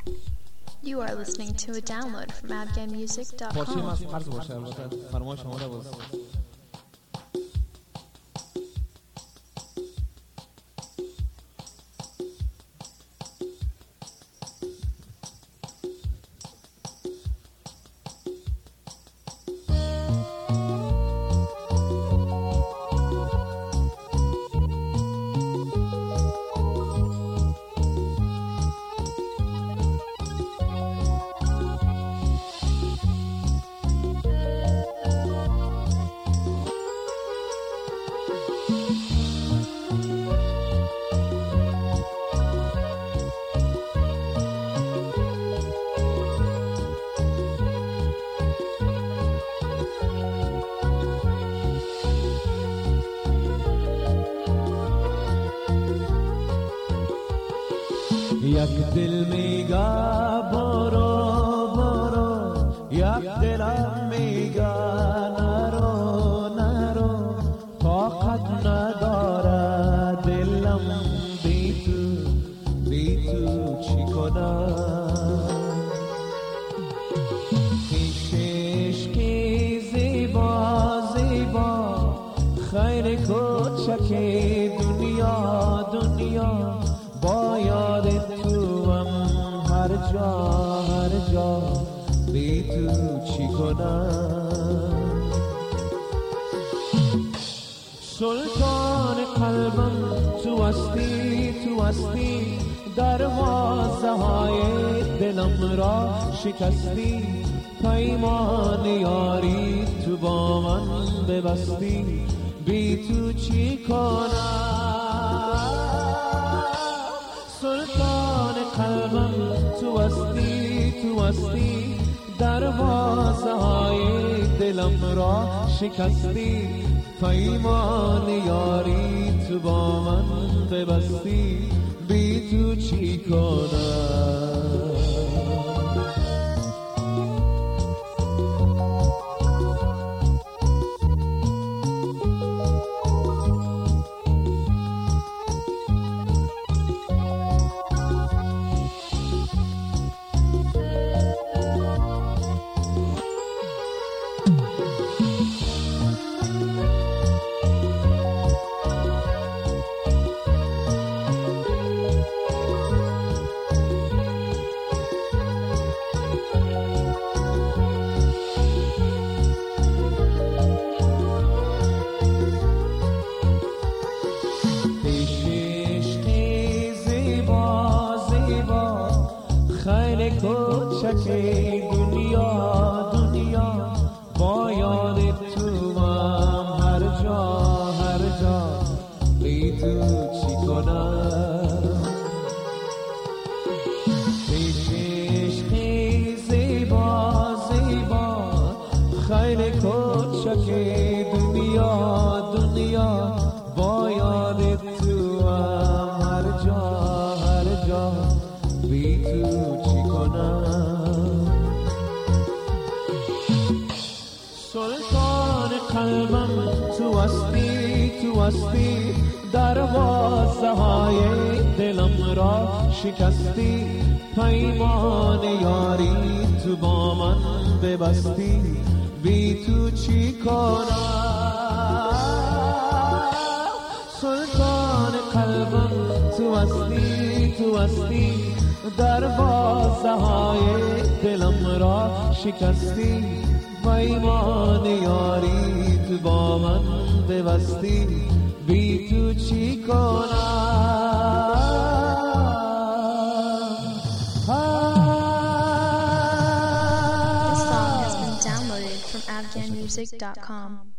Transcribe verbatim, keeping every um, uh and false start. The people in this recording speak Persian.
You are listening to a download from afghan music dot com. پارچه ماست قرض باشه البته فرمای شما را باز. یک دل میگه برو برو، یک دلم میگه نرو نرو، طاقت نداره دلم بی تو بی تو چی کنم. پیش عشقی زیبا زیبا خیر کوچک دنیا دنیا، با یاد تو هم هر جا هر جا، بی تو چی کنم. سلطان قلبم تو هستی تو هستی، دروازه های دلم را شکستی، پیمان یاری تو با من ببستی، بی تو چی کنم. سلطان قلبم تو هستی تو هستی، دروازه های دلم را شکستی، پیمان یاری تو با من ببستی، بی تو چی کنم. خیلی کوچک دنیا دنیا، با یاد تو هم هر جا هر جا، بی تو چی کنم. پیش عشقی زیبا زیبا خیلی کوچک دنیا دنیا، با یاد تو هم هر جا هر جا، بی تو چی کنم. سلطان قلبم تو هستی تو هستی، دروازه های دلم را شکستی، پیمان یاری تو با من ببستی، بی تو چی کنم. سلطان قلبم تو هستی تو هستی، دروازه های دلم را شکستی، پیمان یاری تو با من ببستی، بی تو چی کنم. This song has been downloaded from afghan music dot com.